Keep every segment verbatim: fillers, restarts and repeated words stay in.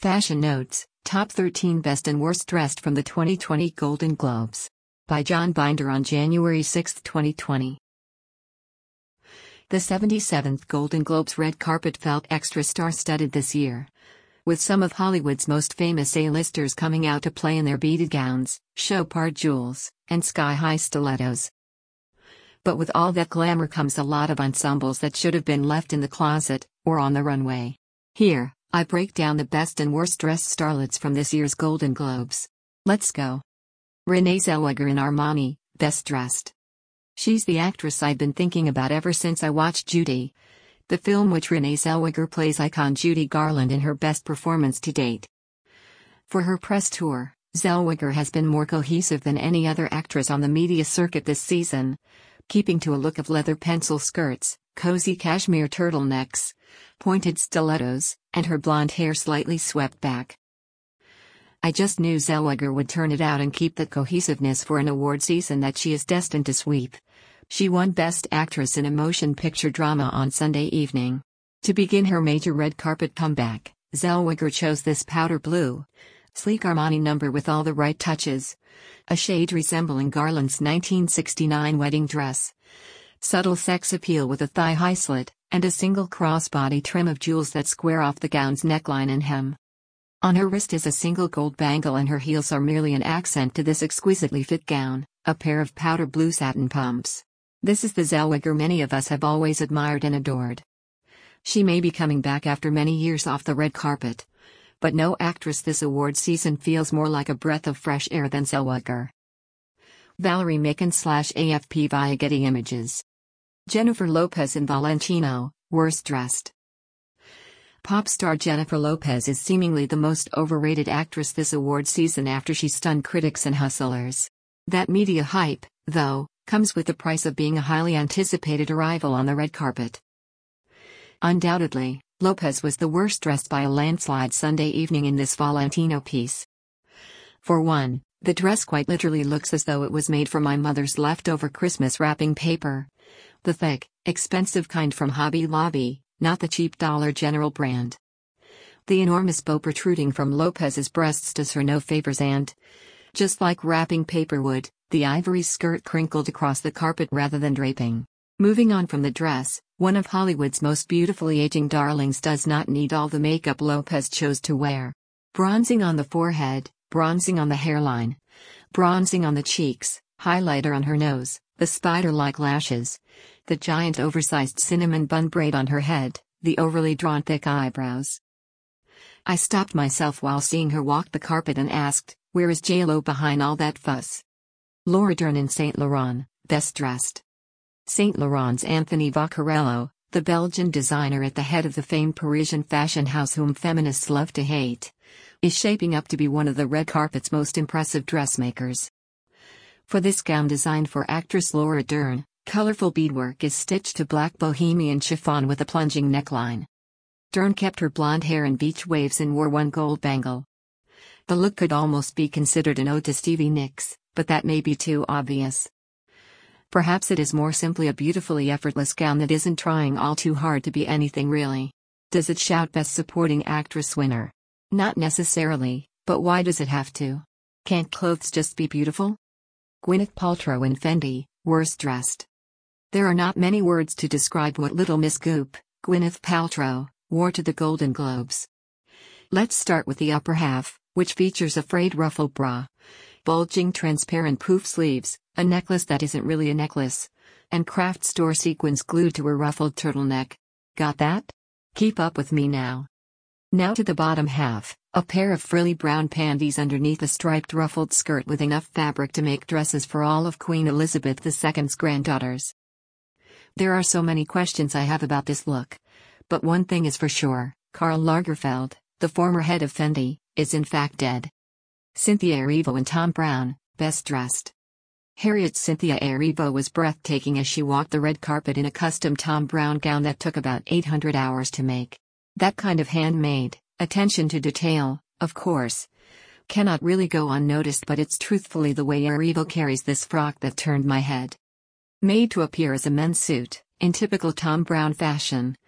Fashion Notes, Top thirteen Best and Worst Dressed from the twenty twenty Golden Globes. By John Binder on January sixth, twenty twenty. The seventy-seventh Golden Globes red carpet felt extra star-studded this year, with some of Hollywood's most famous A-listers coming out to play in their beaded gowns, show-part jewels, and sky-high stilettos. But with all that glamour comes a lot of ensembles that should have been left in the closet, or on the runway. Here, I break down the best and worst dressed starlets from this year's Golden Globes. Let's go. Renee Zellweger in Armani, Best Dressed. She's the actress I've been thinking about ever since I watched Judy, the film which Renee Zellweger plays icon Judy Garland in her best performance to date. For her press tour, Zellweger has been more cohesive than any other actress on the media circuit this season, keeping to a look of leather pencil skirts, cozy cashmere turtlenecks, pointed stilettos, and her blonde hair slightly swept back. I just knew Zellweger would turn it out and keep that cohesiveness for an award season that she is destined to sweep. She won Best Actress in a Motion Picture Drama on Sunday evening. To begin her major red carpet comeback, Zellweger chose this powder blue, sleek Armani number with all the right touches. A shade resembling Garland's nineteen sixty-nine wedding dress. Subtle sex appeal with a thigh-high slit, and a single crossbody trim of jewels that square off the gown's neckline and hem. On her wrist is a single gold bangle and her heels are merely an accent to this exquisitely fit gown, a pair of powder blue satin pumps. This is the Zellweger many of us have always admired and adored. She may be coming back after many years off the red carpet, but no actress this award season feels more like a breath of fresh air than Zellweger. Valerie Macon slash A F P via Getty Images. Jennifer Lopez in Valentino, Worst Dressed. Pop star Jennifer Lopez is seemingly the most overrated actress this award season after she stunned critics and hustlers. That media hype, though, comes with the price of being a highly anticipated arrival on the red carpet. Undoubtedly, Lopez was the worst dressed by a landslide Sunday evening in this Valentino piece. For one, the dress quite literally looks as though it was made from my mother's leftover Christmas wrapping paper. The thick, expensive kind from Hobby Lobby, not the cheap Dollar General brand. The enormous bow protruding from Lopez's breasts does her no favors and, just like wrapping paper would, the ivory skirt crinkled across the carpet rather than draping. Moving on from the dress, one of Hollywood's most beautifully aging darlings does not need all the makeup Lopez chose to wear. Bronzing on the forehead, bronzing on the hairline, bronzing on the cheeks, highlighter on her nose, the spider-like lashes, the giant oversized cinnamon bun braid on her head, the overly drawn thick eyebrows. I stopped myself while seeing her walk the carpet and asked, where is J Lo behind all that fuss? Laura Dern in Saint Laurent, Best Dressed. Saint Laurent's Anthony Vaccarello, the Belgian designer at the head of the famed Parisian fashion house whom feminists love to hate, is shaping up to be one of the red carpet's most impressive dressmakers. For this gown designed for actress Laura Dern, colorful beadwork is stitched to black bohemian chiffon with a plunging neckline. Dern kept her blonde hair in beach waves and wore one gold bangle. The look could almost be considered an ode to Stevie Nicks, but that may be too obvious. Perhaps it is more simply a beautifully effortless gown that isn't trying all too hard to be anything really. Does it shout Best Supporting Actress winner? Not necessarily, but why does it have to? Can't clothes just be beautiful? Gwyneth Paltrow in Fendi, Worst Dressed. There are not many words to describe what Little Miss Goop, Gwyneth Paltrow, wore to the Golden Globes. Let's start with the upper half, which features a frayed ruffled bra, bulging transparent poof sleeves, a necklace that isn't really a necklace, and craft store sequins glued to her ruffled turtleneck. Got that? Keep up with me now. Now to the bottom half, a pair of frilly brown panties underneath a striped ruffled skirt with enough fabric to make dresses for all of Queen Elizabeth the Second's granddaughters. There are so many questions I have about this look. But one thing is for sure, Karl Lagerfeld, the former head of Fendi, is in fact dead. Cynthia Erivo and Thom Browne, Best Dressed. Harriet's Cynthia Erivo was breathtaking as she walked the red carpet in a custom Thom Browne gown that took about eight hundred hours to make. That kind of handmade, attention to detail, of course, cannot really go unnoticed, but it's truthfully the way Erivo carries this frock that turned my head. Made to appear as a men's suit, in typical Thom Browne fashion,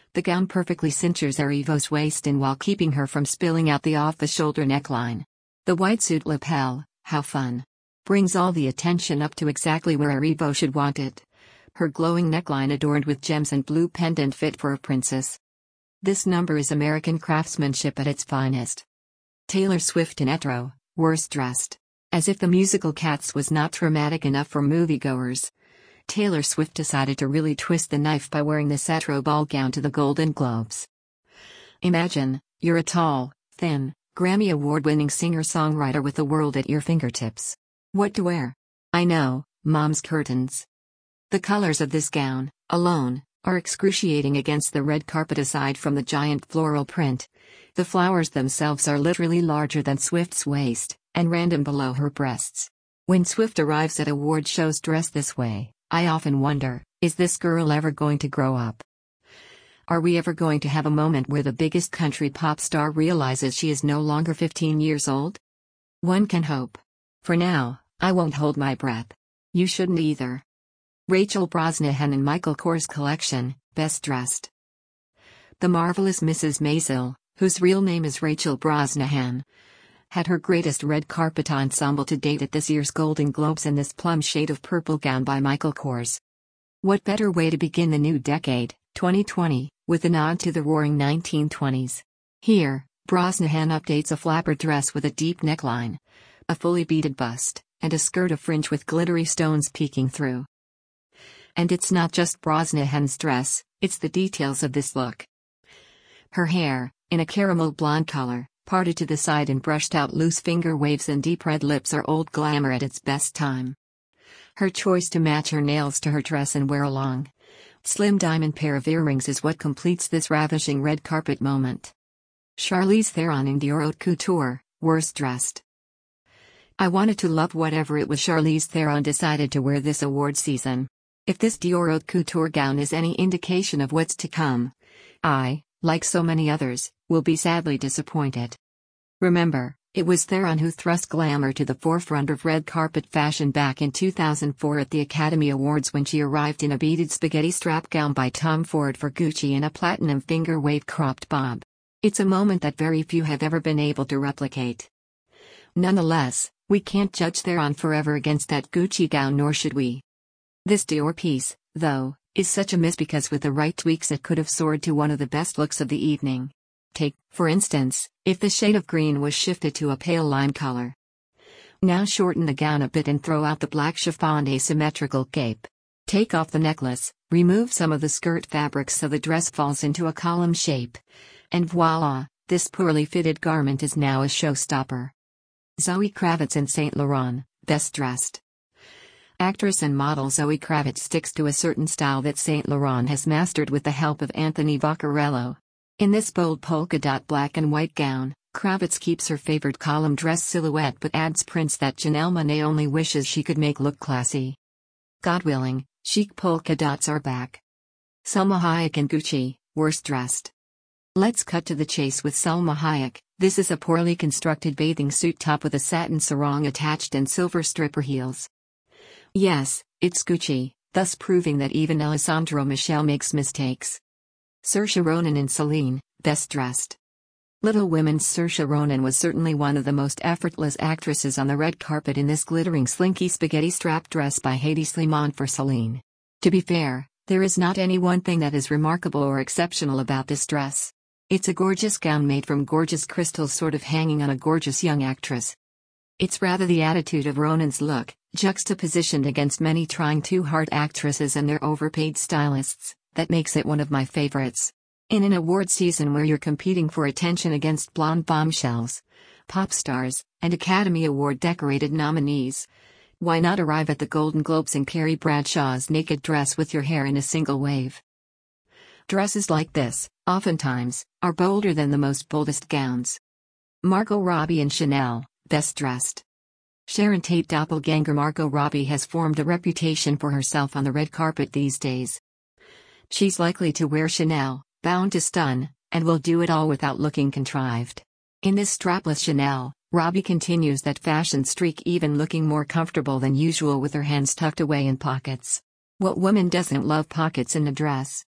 The gown perfectly cinches Erivo's waist in while keeping her from spilling out the off-the-shoulder neckline. The white suit lapel, how fun. Brings all the attention up to exactly where Erivo should want it. Her glowing neckline adorned with gems and blue pendant fit for a princess. This number is American craftsmanship at its finest. Taylor Swift in Etro, worst dressed. As if the musical Cats was not traumatic enough for moviegoers, Taylor Swift decided to really twist the knife by wearing this Etro ball gown to the Golden Globes. Imagine, you're a tall, thin, Grammy Award-winning singer-songwriter with the world at your fingertips. What to wear? I know, mom's curtains. The colors of this gown, alone, are excruciating against the red carpet. Aside from the giant floral print, the flowers themselves are literally larger than Swift's waist, and random below her breasts. When Swift arrives at award shows dressed this way, I often wonder, is this girl ever going to grow up? Are we ever going to have a moment where the biggest country pop star realizes she is no longer fifteen years old? One can hope. For now, I won't hold my breath. You shouldn't either. Rachel Brosnahan in Michael Kors collection, Best Dressed. The marvelous Missus Maisel, whose real name is Rachel Brosnahan, had her greatest red carpet ensemble to date at this year's Golden Globes in this plum shade of purple gown by Michael Kors. What better way to begin the new decade, twenty twenty, with a nod to the roaring nineteen twenties. Here, Brosnahan updates a flapper dress with a deep neckline, a fully beaded bust, and a skirt of fringe with glittery stones peeking through. And it's not just Brosnahan's dress, it's the details of this look. Her hair, in a caramel blonde color, parted to the side and brushed out loose finger waves and deep red lips are old glamour at its best time. Her choice to match her nails to her dress and wear a long, slim diamond pair of earrings is what completes this ravishing red carpet moment. Charlize Theron in Dior Haute Couture, worst dressed. I wanted to love whatever it was Charlize Theron decided to wear this award season. If this Dior Haute Couture gown is any indication of what's to come, I, like so many others, will be sadly disappointed. Remember, it was Theron who thrust glamour to the forefront of red carpet fashion back in two thousand four at the Academy Awards when she arrived in a beaded spaghetti strap gown by Tom Ford for Gucci and a platinum finger wave cropped bob. It's a moment that very few have ever been able to replicate. Nonetheless, we can't judge Theron forever against that Gucci gown, nor should we. This Dior piece, though, is such a miss because with the right tweaks it could have soared to one of the best looks of the evening. Take, for instance, if the shade of green was shifted to a pale lime color. Now shorten the gown a bit and throw out the black chiffon asymmetrical cape. Take off the necklace, remove some of the skirt fabric so the dress falls into a column shape. And voila, this poorly fitted garment is now a showstopper. Zoe Kravitz in Saint Laurent, Best Dressed. Actress and model Zoe Kravitz sticks to a certain style that Saint Laurent has mastered with the help of Anthony Vaccarello. In this bold polka dot black and white gown, Kravitz keeps her favorite column dress silhouette but adds prints that Janelle Monáe only wishes she could make look classy. God willing, chic polka dots are back. Salma Hayek in Gucci, worst dressed. Let's cut to the chase with Salma Hayek. This is a poorly constructed bathing suit top with a satin sarong attached and silver stripper heels. Yes, it's Gucci, thus proving that even Alessandro Michele makes mistakes. Saoirse Ronan in Celine, Best Dressed. Little Women's Saoirse Ronan was certainly one of the most effortless actresses on the red carpet in this glittering slinky spaghetti strap dress by Hedi Slimane for Celine. To be fair, there is not any one thing that is remarkable or exceptional about this dress. It's a gorgeous gown made from gorgeous crystals sort of hanging on a gorgeous young actress. It's rather the attitude of Ronan's look, juxtapositioned against many trying too hard actresses and their overpaid stylists, that makes it one of my favorites. In an award season where you're competing for attention against blonde bombshells, pop stars, and Academy Award decorated nominees, why not arrive at the Golden Globes in Carrie Bradshaw's naked dress with your hair in a single wave? Dresses like this, oftentimes, are bolder than the most boldest gowns. Margot Robbie and Chanel, Best Dressed. Sharon Tate doppelganger Margot Robbie has formed a reputation for herself on the red carpet these days. She's likely to wear Chanel, bound to stun, and will do it all without looking contrived. In this strapless Chanel, Robbie continues that fashion streak, even looking more comfortable than usual with her hands tucked away in pockets. What woman doesn't love pockets in a dress?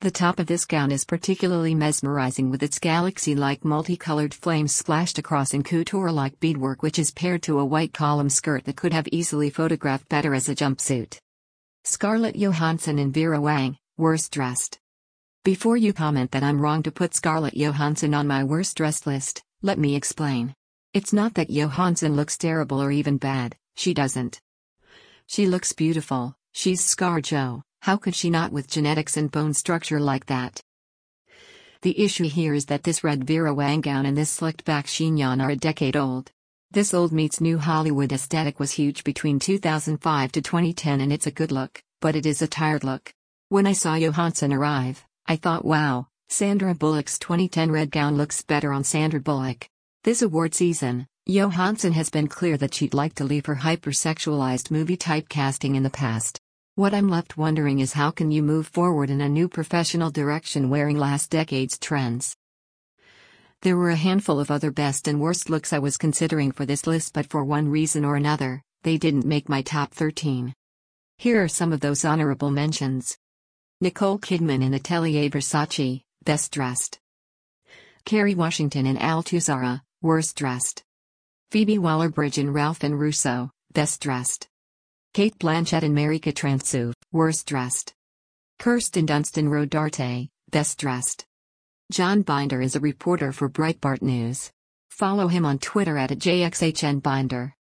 The top of this gown is particularly mesmerizing with its galaxy-like multicolored flames splashed across in couture-like beadwork, which is paired to a white column skirt that could have easily photographed better as a jumpsuit. Scarlett Johansson and Vera Wang, worst dressed. Before you comment that I'm wrong to put Scarlett Johansson on my worst dressed list, let me explain. It's not that Johansson looks terrible or even bad, she doesn't. She looks beautiful, she's ScarJo. How could she not with genetics and bone structure like that? The issue here is that this red Vera Wang gown and this slicked back chignon are a decade old. This old meets new Hollywood aesthetic was huge between two thousand five to twenty ten, and it's a good look, but it is a tired look. When I saw Johansson arrive, I thought, wow, Sandra Bullock's twenty ten red gown looks better on Sandra Bullock. This award season, Johansson has been clear that she'd like to leave her hypersexualized movie typecasting in the past. What I'm left wondering is how can you move forward in a new professional direction wearing last decade's trends? There were a handful of other best and worst looks I was considering for this list, but for one reason or another, they didn't make my top thirteen. Here are some of those honorable mentions. Nicole Kidman in Atelier Versace, best dressed. Kerry Washington in Altuzarra, worst dressed. Phoebe Waller-Bridge in Ralph and Russo, best dressed. Cate Blanchett and Marika Transu, worst dressed. Kirsten Dunst in Rodarte, best dressed. John Binder is a reporter for Breitbart News. Follow him on Twitter at J X H N Binder.